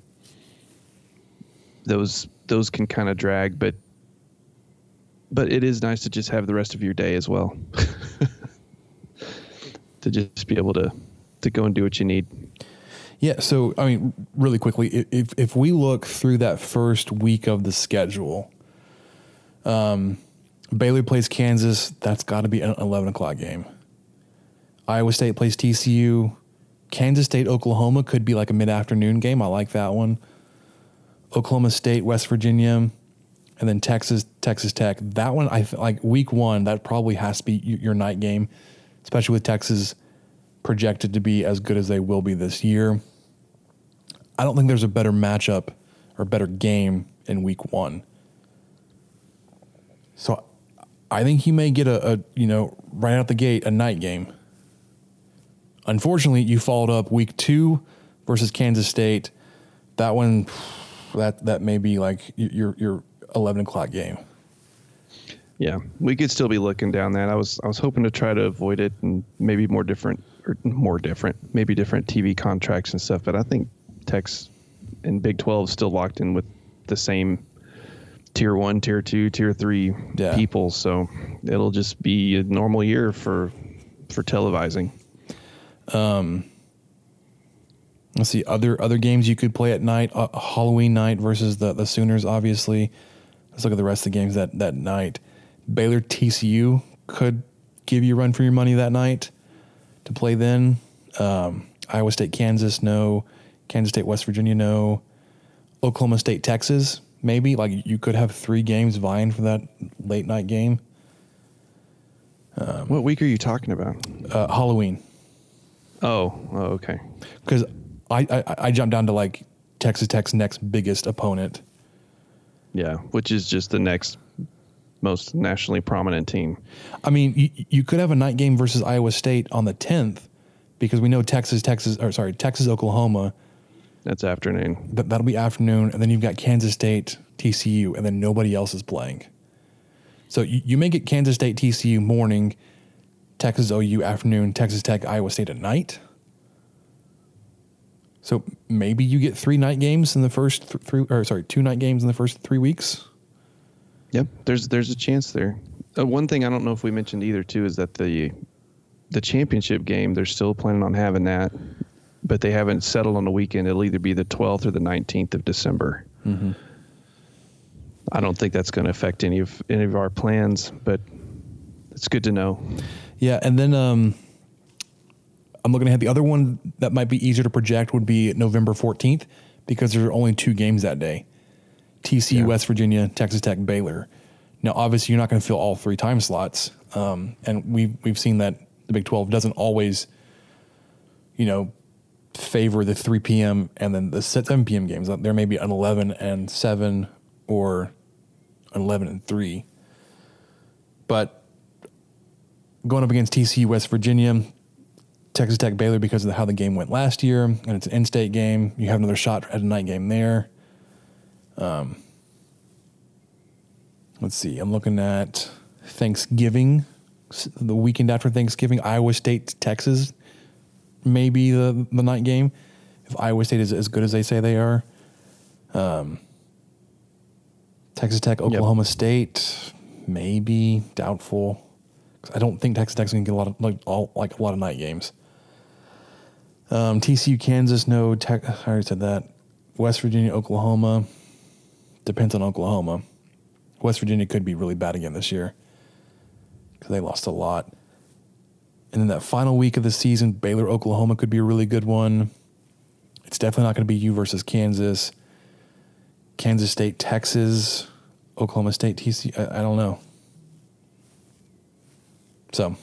those those can kind of drag, but But it is nice to just have the rest of your day as well. To just be able to, to go and do what you need. Yeah. So, I mean, really quickly, if if we look through that first week of the schedule, um, Baylor plays Kansas. That's got to be an eleven o'clock game. Iowa State plays T C U. Kansas State, Oklahoma could be like a mid-afternoon game. I like that one. Oklahoma State, West Virginia. And then Texas, Texas Tech. That one, I th- like week one, that probably has to be your night game, especially with Texas projected to be as good as they will be this year. I don't think there's a better matchup or better game in week one. So I think you may get a, a you know, right out the gate, a night game. Unfortunately, you followed up week two versus Kansas State. That one, that that may be like your your eleven o'clock game. Yeah, we could still be looking down that. I was I was hoping to try to avoid it and maybe more different or more different, maybe different T V contracts and stuff. But I think Tech's and Big twelve is still locked in with the same tier one, tier two, tier three yeah. people. So it'll just be a normal year for for televising. Um. Let's see other other games you could play at night. Uh, Halloween night versus the the Sooners, obviously. Let's look at the rest of the games that, that night. Baylor T C U could give you a run for your money that night to play then. Um, Iowa State, Kansas, no. Kansas State, West Virginia, no. Oklahoma State, Texas, maybe. Like you could have three games vying for that late night game. Um, what week are you talking about? Uh, Halloween. Oh, oh okay. Because I, I, I jumped down to like Texas Tech's next biggest opponent. Yeah, which is just the next most nationally prominent team. I mean, you, you could have a night game versus Iowa State on the tenth because we know Texas, Texas, or sorry, Texas, Oklahoma. That's afternoon. That, that'll be afternoon. And then you've got Kansas State, T C U, and then nobody else is playing. So you, you may get Kansas State, T C U morning, Texas, O U afternoon, Texas Tech, Iowa State at night. So maybe you get three night games in the first th- three, or sorry, two night games in the first three weeks. Yep, there's there's a chance there. Uh, one thing I don't know if we mentioned either too is that the the championship game they're still planning on having that, but they haven't settled on the weekend. It'll either be the twelfth or the nineteenth of December. Mm-hmm. I don't think that's going to affect any of any of our plans, but it's good to know. Yeah, and then um, I'm looking ahead. The other one that might be easier to project would be November fourteenth because there are only two games that day. T C U, yeah. West Virginia, Texas Tech, Baylor. Now, obviously, you're not going to fill all three time slots. Um, and we've, we've seen that the Big twelve doesn't always, you know, favor the three p.m. and then the seven p.m. games. There may be an eleven and seven or an eleven and three. But going up against T C U, West Virginia, Texas Tech Baylor because of how the game went last year, and it's an in-state game. You have another shot at a night game there. Um, let's see. I'm looking at Thanksgiving, the weekend after Thanksgiving. Iowa State, Texas, maybe the the night game. If Iowa State is as good as they say they are. Um, Texas Tech, Oklahoma yep. State, maybe doubtful. I don't think Texas Tech's going to get a lot of like all like a lot of night games. Um, T C U, Kansas, no. Tech, I already said that. West Virginia, Oklahoma, depends on Oklahoma. West Virginia could be really bad again this year because they lost a lot. And then that final week of the season, Baylor, Oklahoma could be a really good one. It's definitely not going to be you versus Kansas. Kansas State, Texas, Oklahoma State, T C U. I, I don't know. So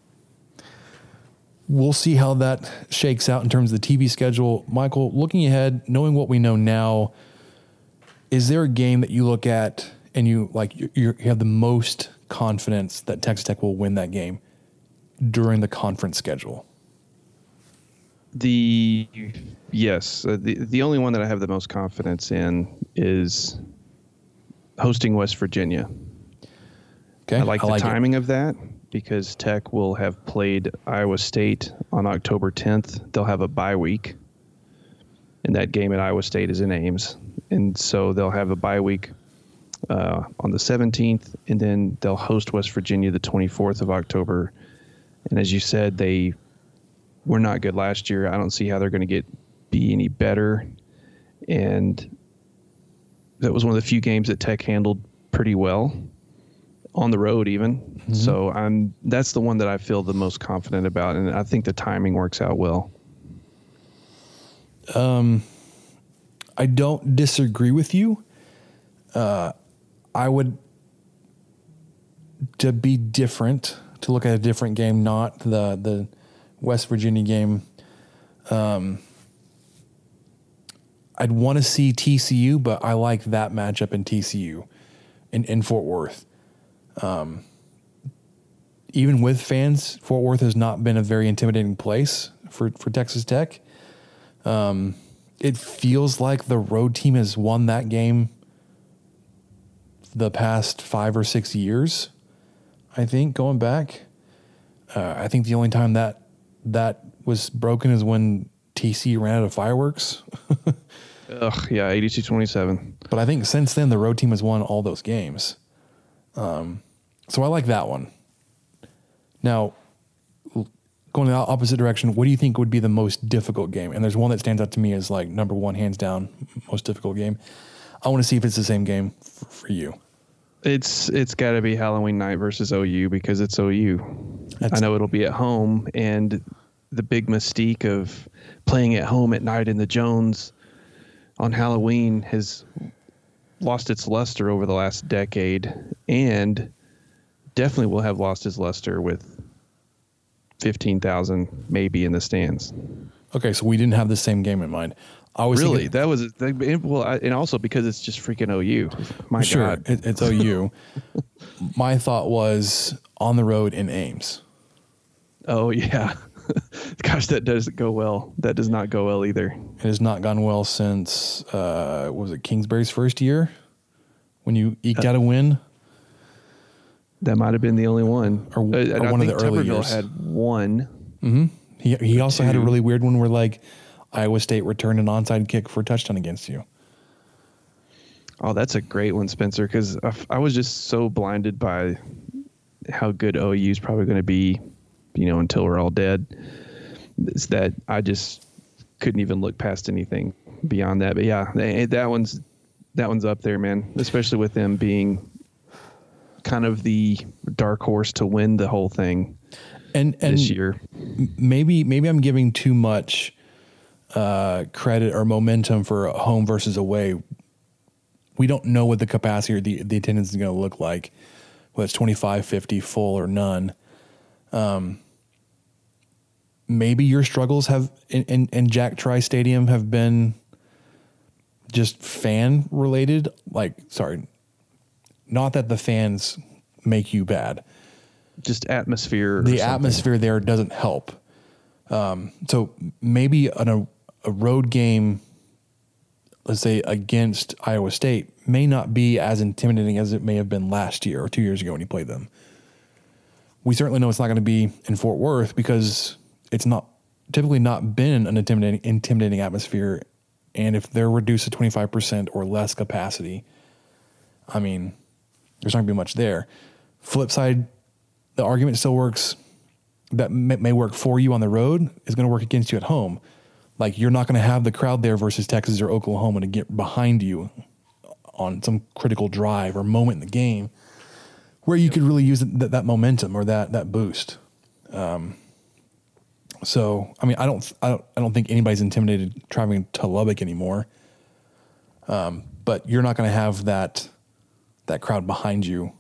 we'll see how that shakes out in terms of the T V schedule. Michael, looking ahead, knowing what we know now, is there a game that you look at and you like you, you have the most confidence that Texas Tech will win that game during the conference schedule? The yes, uh, the the only one that I have the most confidence in is hosting West Virginia. Okay, I like I the like timing it. of that because Tech will have played Iowa State on October tenth. They'll have a bye week, and that game at Iowa State is in Ames, and so they'll have a bye week uh, on the seventeenth, and then they'll host West Virginia the twenty-fourth of October. And as you said, they were not good last year. I don't see how they're going to get be any better. And that was one of the few games that Tech handled pretty well on the road even. Mm-hmm. So I'm that's the one that I feel the most confident about. And I think the timing works out well. Um, I don't disagree with you. Uh, I would, to be different, to look at a different game, not the, the West Virginia game. Um, I'd want to see T C U, but I like that matchup in T C U in, in Fort Worth. Um, even with fans, Fort Worth has not been a very intimidating place for, for Texas Tech. Um, it feels like the road team has won that game the past five or six years. I think going back, uh, I think the only time that that was broken is when T C U ran out of fireworks. Ugh, yeah, eighty-two twenty-seven. But I think since then the road team has won all those games. Um, so I like that one. Now, going in the opposite direction, what do you think would be the most difficult game? And there's one that stands out to me as like number one, hands down, most difficult game. I want to see if it's the same game for, for you. It's it's got to be Halloween night versus O U because it's O U. That's, I know it'll be at home, and the big mystique of playing at home at night in the Jones on Halloween has lost its luster over the last decade, and definitely will have lost its luster with fifteen thousand maybe in the stands. Okay, so we didn't have the same game in mind. I was really thinking, that was well, I, and also because it's just freaking O U. My sure, God, it, it's O U. My thought was on the road in Ames. Oh yeah, gosh, that doesn't go well. That does not go well either. It has not gone well since uh, what was it Kingsbury's first year when you eked uh, out a win. That might have been the only one, or, uh, or one of the early Tuberville years. Had one. Mm-hmm. He he also two. had a really weird one where like Iowa State returned an onside kick for a touchdown against you. Oh, that's a great one, Spencer, because I, I was just so blinded by how good O U is probably going to be, you know, until we're all dead. It's that I just couldn't even look past anything beyond that. But yeah, they, that one's that one's up there, man. Especially with them being kind of the dark horse to win the whole thing, and, and this year. Maybe maybe I'm giving too much uh, credit or momentum for home versus away. We don't know what the capacity or the, the attendance is going to look like, whether it's twenty-five, fifty, full or none. Um, maybe your struggles have in, in, in Jack Trice Stadium have been just fan related. Like, sorry, not that the fans make you bad. Just atmosphere. The atmosphere there doesn't help. Um, so maybe an, a, a road game, let's say against Iowa State, may not be as intimidating as it may have been last year or two years ago when he played them. We certainly know it's not going to be in Fort Worth because it's not typically not been an intimidating, intimidating atmosphere. And if they're reduced to twenty-five percent or less capacity, I mean, there's not going to be much there. Flip side, the argument still works that may, may work for you on the road is going to work against you at home. Like, you're not going to have the crowd there versus Texas or Oklahoma to get behind you on some critical drive or moment in the game where you could really use that, that momentum or that, that boost. Um, so, I mean, I don't, I don't, I don't think anybody's intimidated traveling to Lubbock anymore. Um, but you're not going to have that, that crowd behind you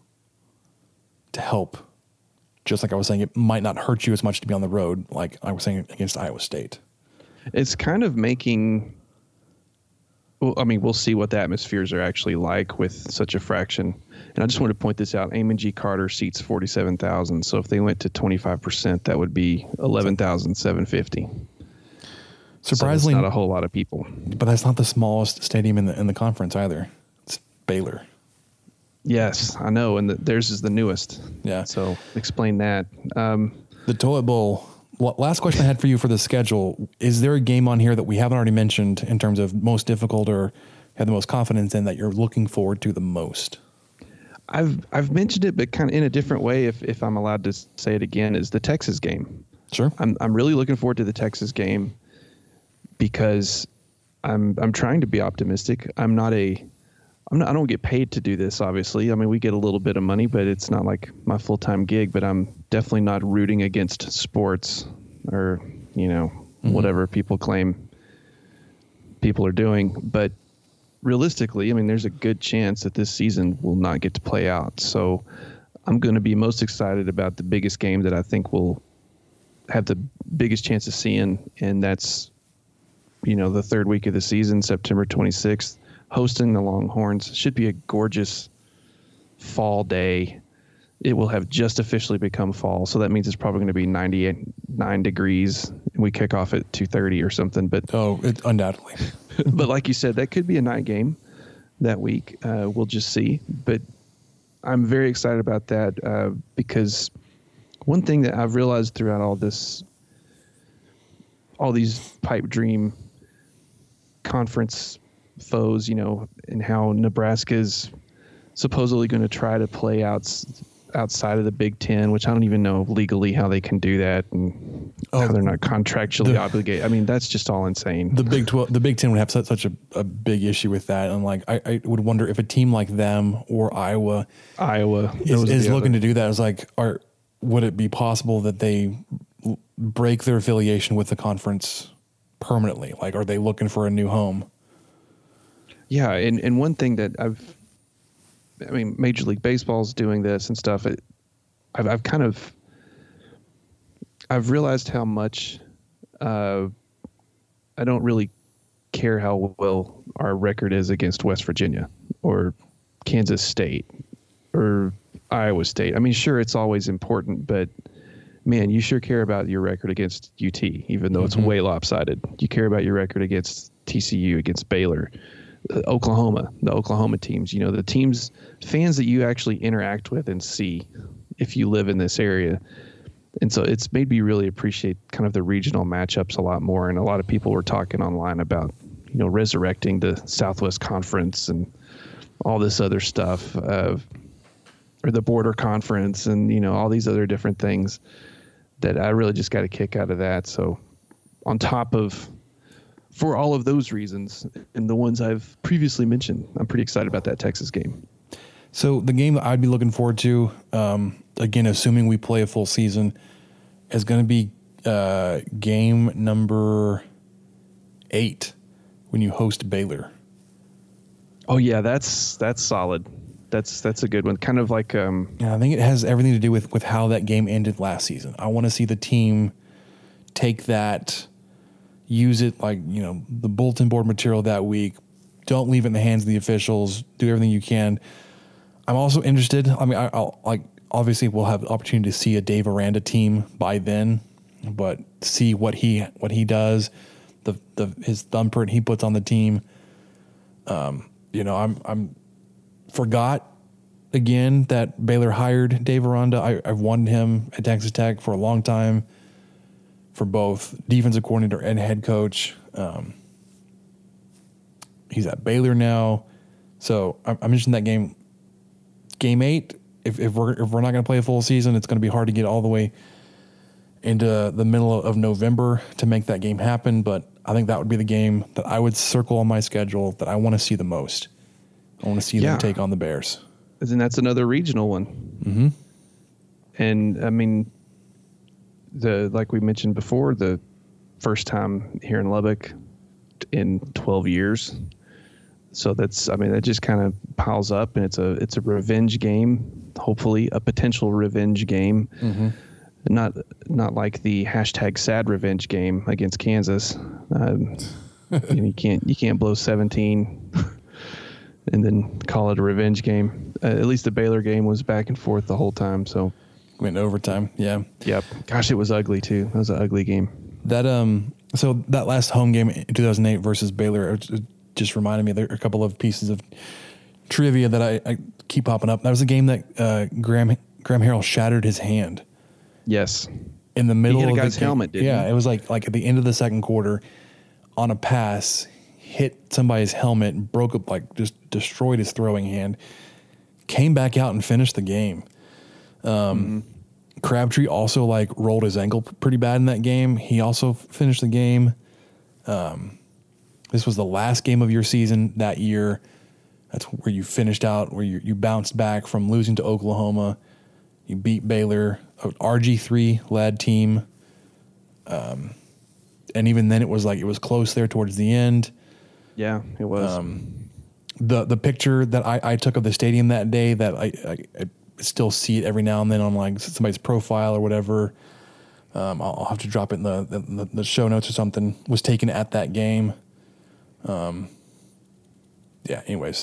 to help. Just like I was saying, it might not hurt you as much to be on the road, like I was saying against Iowa State. It's kind of making, well, I mean, we'll see what the atmospheres are actually like with such a fraction. And I just want to point this out. Amon G. Carter seats forty-seven thousand. So if they went to twenty-five percent, that would be eleven thousand seven hundred fifty. Surprisingly, so not a whole lot of people. But that's not the smallest stadium in the in the conference either. It's Baylor. Yes, I know. And the, theirs is the newest. Yeah. So explain that. Um, the Toilet Bowl. Last question I had for you for the schedule. Is there a game on here that we haven't already mentioned in terms of most difficult or have the most confidence in that you're looking forward to the most? I've I've mentioned it, but kind of in a different way, if if I'm allowed to say it again, is the Texas game. Sure. I'm I'm really looking forward to the Texas game because I'm I'm trying to be optimistic. I'm not a I'm not, I don't get paid to do this, obviously. I mean, we get a little bit of money, but it's not like my full-time gig. But I'm definitely not rooting against sports or, you know, mm-hmm. whatever people claim people are doing. But realistically, I mean, there's a good chance that this season will not get to play out. So I'm going to be most excited about the biggest game that I think will have the biggest chance of seeing, and that's, you know, the third week of the season, September twenty-sixth. Hosting the Longhorns. Should be a gorgeous fall day. It will have just officially become fall, so that means it's probably going to be ninety-nine degrees, and we kick off at two thirty or something. But oh, it, undoubtedly. But like you said, that could be a night game that week. Uh, we'll just see. But I'm very excited about that uh, because one thing that I've realized throughout all this, all these pipe dream conference foes, you know, and how Nebraska's supposedly going to try to play out outside of the Big Ten, which I don't even know legally how they can do that, and oh, how they're not contractually the, obligated. I mean, that's just all insane. The Big twelve, the Big Ten would have such, such a, a big issue with that, and like I, I would wonder if a team like them or Iowa, Iowa is, is looking other. to do that. It's like, are would it be possible that they break their affiliation with the conference permanently? Like, are they looking for a new home? Yeah, and, and one thing that I've, I mean, Major League Baseball's doing this and stuff. It, I've I've kind of, I've realized how much, uh, I don't really care how well our record is against West Virginia or Kansas State or Iowa State. I mean, sure, it's always important, but man, you sure care about your record against U T, even though mm-hmm. it's way lopsided. You care about your record against T C U, against Baylor. Uh, Oklahoma, the Oklahoma teams, you know, the teams, fans that you actually interact with and see if you live in this area. And so it's made me really appreciate kind of the regional matchups a lot more. And a lot of people were talking online about, you know, resurrecting the Southwest Conference and all this other stuff, uh, or the Border Conference and, you know, all these other different things that I really just got a kick out of that. So on top of, for all of those reasons and the ones I've previously mentioned, I'm pretty excited about that Texas game. So the game that I'd be looking forward to, um, again, assuming we play a full season, is going to be uh, game number eight when you host Baylor. Oh yeah, that's that's solid. That's that's a good one. Kind of like um, yeah, I think it has everything to do with with how that game ended last season. I want to see the team take that. Use it like, you know, the bulletin board material that week. Don't leave it in the hands of the officials. Do everything you can. I'm also interested. I mean, I, I'll like obviously we'll have the opportunity to see a Dave Aranda team by then. but see what he what he does, the the his thumbprint he puts on the team. Um, you know, I'm I'm forgot again that Baylor hired Dave Aranda. I, I've wanted him at Texas Tech for a long time, for both defensive coordinator and head coach. Um, he's at Baylor now, so I, I mentioned that game. Game eight. If, if we're if we're not going to play a full season, it's going to be hard to get all the way into the middle of November to make that game happen. But I think that would be the game that I would circle on my schedule that I want to see the most. I want to see yeah. them take on the Bears. And that's another regional one. Mm-hmm. And I mean, the like we mentioned before, the first time here in Lubbock in twelve years. So that's, I mean, that just kind of piles up, and it's a it's a revenge game. Hopefully, a potential revenge game. Mm-hmm. Not not like the hashtag sad revenge game against Kansas. Um, and you can't you can't blow seventeen and then call it a revenge game. Uh, at least the Baylor game was back and forth the whole time. So went overtime. Yeah. Yep. Gosh, it was ugly too. It was an ugly game. That um. So that last home game in two thousand eight versus Baylor. It, it, just reminded me, there are a couple of pieces of trivia that I, I keep popping up. That was a game that uh, Graham Graham Harrell shattered his hand. Yes, in the middle he hit a of guy's the game. helmet. Didn't yeah, he? It was like like at the end of the second quarter, on a pass, hit somebody's helmet, broke up, like just destroyed his throwing hand. Came back out and finished the game. Um, mm-hmm. Crabtree also like rolled his ankle pretty bad in that game. He also finished the game. Um. This was the last game of your season that year. That's where you finished out, where you, you bounced back from losing to Oklahoma. You beat Baylor, an R G three led team. Um, and even then it was like, it was close there towards the end. Yeah, it was. Um, the the picture that I, I took of the stadium that day that I, I, I still see it every now and then on like somebody's profile or whatever. Um, I'll, I'll have to drop it in the, the, the show notes or something, was taken at that game. Um. Yeah. Anyways,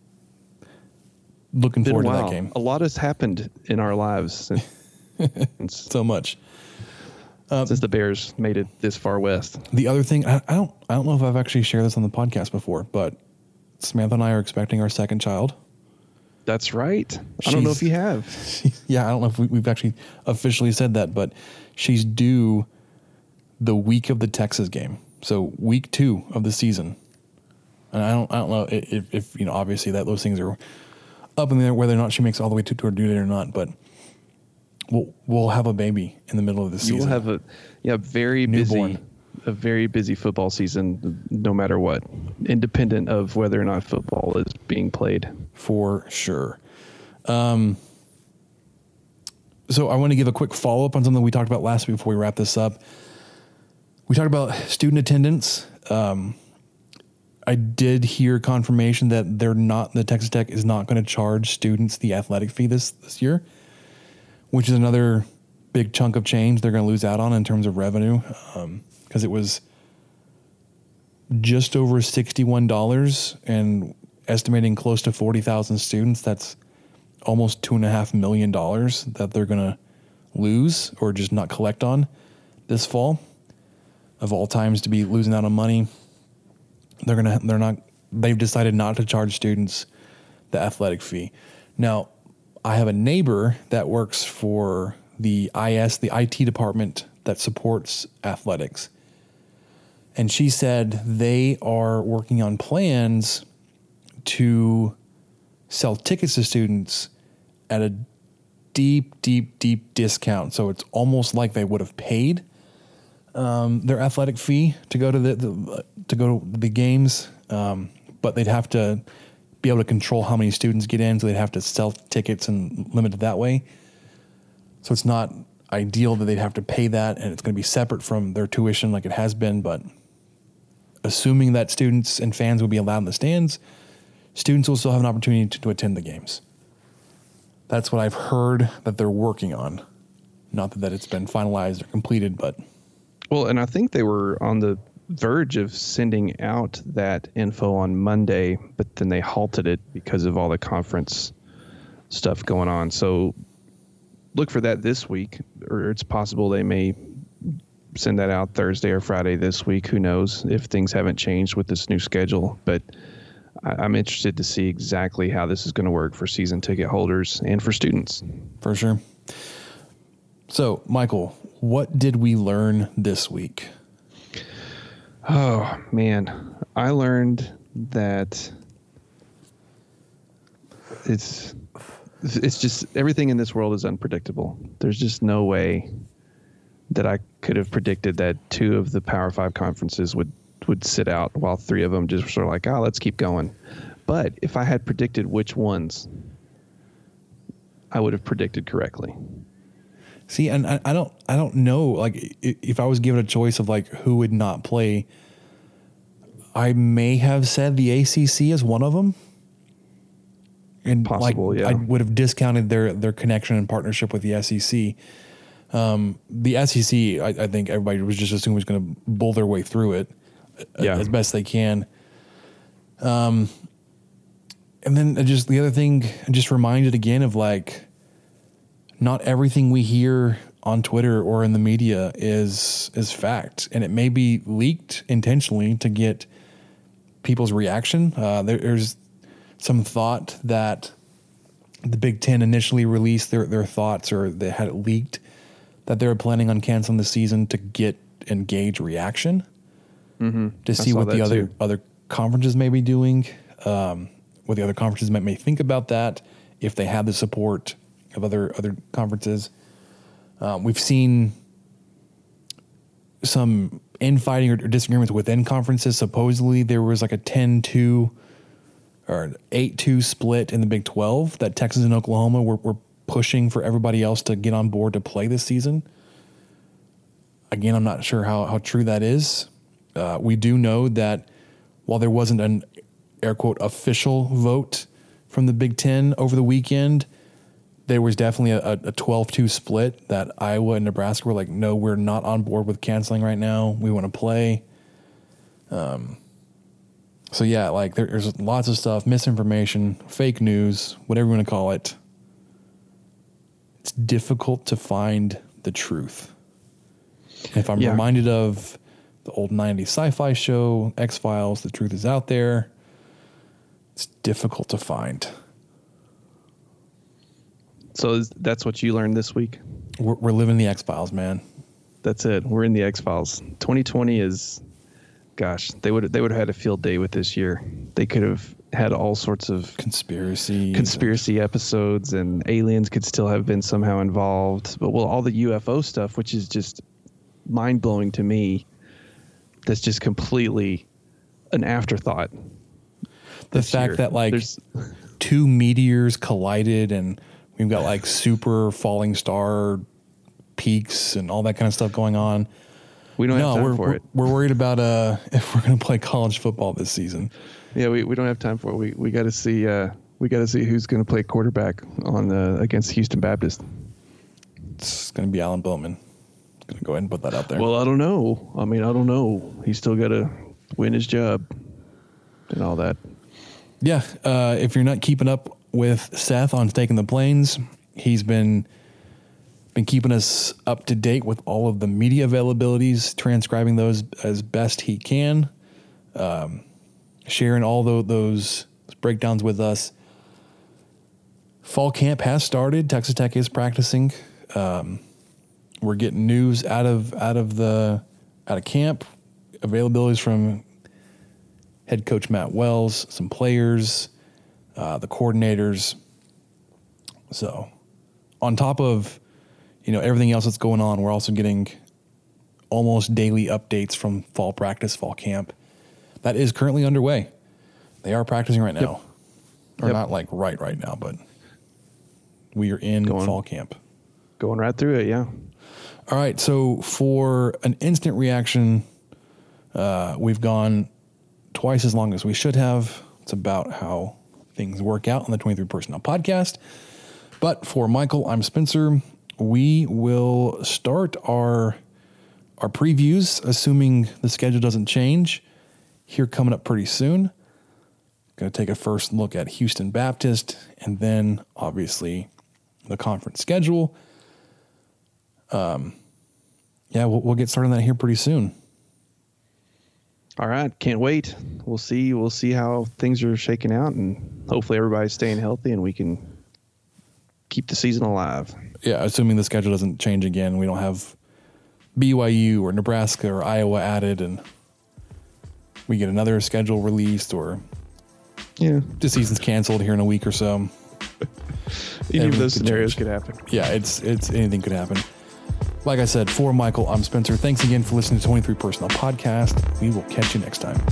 looking forward to that game. A lot has happened in our lives since, so much uh, since the Bears made it this far west. The other thing, I, I don't, I don't know if I've actually shared this on the podcast before, but Samantha and I are expecting our second child. That's right. She's, I don't know if you have. She, yeah, I don't know if we, we've actually officially said that, but she's due the week of the Texas game, so week two of the season. And I don't, I don't know if, if, you know, obviously that those things are up in the air, whether or not she makes it all the way to, to her due date or not, but we'll, we'll have a baby in the middle of the season. You'll have a, yeah, very Newborn. busy, a very busy football season, no matter what, independent of whether or not football is being played. For sure. Um, so I want to give a quick follow up on something we talked about last week before we wrap this up. We talked about student attendance. Um, I did hear confirmation that they're not, the Texas Tech is not going to charge students the athletic fee this, this year, which is another big chunk of change they're going to lose out on in terms of revenue. Um, cause it was just over sixty-one dollars and estimating close to forty thousand students. That's almost two and a half million dollars that they're going to lose or just not collect on this fall. Of all times to be losing out on money. They're gonna. They're not. They've decided not to charge students the athletic fee. Now, I have a neighbor that works for the I S, the I T department that supports athletics, and she said they are working on plans to sell tickets to students at a deep, deep, deep discount. So it's almost like they would have paid Um, their athletic fee to go to the, the to go to the games, um, but they'd have to be able to control how many students get in, so they'd have to sell tickets and limit it that way. So it's not ideal that they'd have to pay that, and it's going to be separate from their tuition like it has been. But assuming that students and fans will be allowed in the stands, students will still have an opportunity to, to attend the games. That's what I've heard that they're working on. Not that, that it's been finalized or completed, but... Well, and I think they were on the verge of sending out that info on Monday, but then they halted it because of all the conference stuff going on. So look for that this week, or it's possible they may send that out Thursday or Friday this week. Who knows if things haven't changed with this new schedule, but I, I'm interested to see exactly how this is going to work for season ticket holders and for students. For sure. So, Michael, what did we learn this week? Oh, man. I learned that it's it's just everything in this world is unpredictable. There's just no way that I could have predicted that two of the Power Five conferences would, would sit out while three of them just sort of like, oh, let's keep going. But if I had predicted which ones, I would have predicted correctly. See, and I, I don't, I don't know. Like, if I was given a choice of like who would not play, I may have said the A C C as one of them, and Possible, like yeah. I would have discounted their their connection and partnership with the S E C. Um, the S E C, I, I think everybody was just assuming was going to bull their way through it, Yeah. as best they can. Um, and then just the other thing, I'm just reminded again of like, not everything we hear on Twitter or in the media is is fact, and it may be leaked intentionally to get people's reaction. Uh, there, there's some thought that the Big Ten initially released their, their thoughts, or they had it leaked that they were planning on canceling the season to get and gauge reaction, mm-hmm. to see what the other too. other conferences may be doing, um, what the other conferences might may think about that, if they have the support of other other conferences. Um, we've seen some infighting or, or disagreements within conferences. Supposedly there was like a ten two or an eight two split in the Big twelve that Texas and Oklahoma were, were pushing for everybody else to get on board to play this season. Again, I'm not sure how, how true that is. Uh, we do know that while there wasn't an air quote official vote from the Big Ten over the weekend, there was definitely a, a twelve two split that Iowa and Nebraska were like, no, we're not on board with canceling right now. We want to play. Um, so yeah, like there, there's lots of stuff, misinformation, fake news, whatever you want to call it. It's difficult to find the truth. And if I'm Yeah. reminded of the old nineties sci-fi show, X-Files, The Truth Is Out There, it's difficult to find. So is, that's what you learned this week? We're, we're living the X-Files, man. That's it. We're in the X-Files. twenty twenty is, gosh, they would they would have had a field day with this year. They could have had all sorts of Conspiracy. conspiracy episodes, and aliens could still have been somehow involved. But well, all the U F O stuff, which is just mind blowing to me, that's just completely an afterthought. The this fact year. that like There's- two meteors collided and we've got like super falling star peaks and all that kind of stuff going on. we don't No, have time we're for we're, it. we're worried about uh if we're going to play college football this season. Yeah, we, we don't have time for it. We we got to see uh we got to see who's going to play quarterback on the against Houston Baptist. It's going to be Alan Bowman. Going to go ahead and put that out there. Well, I don't know. I mean, I don't know. He's still got to win his job and all that. Yeah, uh, if you're not keeping up with Seth on Staking the Plains, he's been been keeping us up to date with all of the media availabilities, transcribing those as best he can, um, sharing all the, those breakdowns with us. Fall camp has started. Texas Tech is practicing. Um, we're getting news out of out of the out of camp, availabilities from head coach Matt Wells, some players, uh, the coordinators. So on top of, you know, everything else that's going on, we're also getting almost daily updates from fall practice, fall camp. That is currently underway. They are practicing right now. Yep. Or Yep. not like right right now, but we are in Going- fall camp. Going right through it, yeah. All right, so for an instant reaction, uh, we've gone twice as long as we should have. It's about how things work out on the twenty-three Personnel Podcast. But for Michael, I'm Spencer. We will start our our previews, assuming the schedule doesn't change, here coming up pretty soon. Going to take a first look at Houston Baptist, and then obviously the conference schedule. Um, yeah, we'll, we'll get started on that here pretty soon. All right, can't wait. We'll see. We'll see how things are shaking out, and hopefully everybody's staying healthy, and we can keep the season alive. Yeah, assuming the schedule doesn't change again, we don't have B Y U or Nebraska or Iowa added, and we get another schedule released, or yeah, the season's canceled here in a week or so. Any of those could scenarios change. could happen. Yeah, it's it's anything could happen. Like I said, for Michael, I'm Spencer. Thanks again for listening to twenty-three Personnel Podcast. We will catch you next time.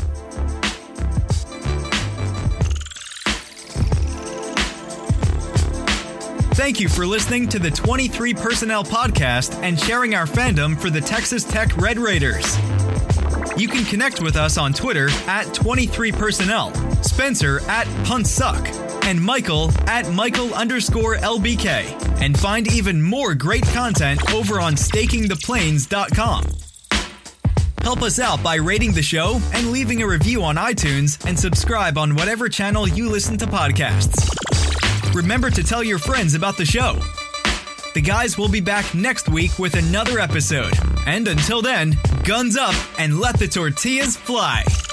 Thank you for listening to the twenty-three Personnel Podcast and sharing our fandom for the Texas Tech Red Raiders. You can connect with us on Twitter at twenty-three Personnel, Spencer at Puntsuck, and Michael at Michael underscore L B K. And find even more great content over on staking the plains dot com. Help us out by rating the show and leaving a review on iTunes, and subscribe on whatever channel you listen to podcasts. Remember to tell your friends about the show. The guys will be back next week with another episode. And until then, guns up and let the tortillas fly.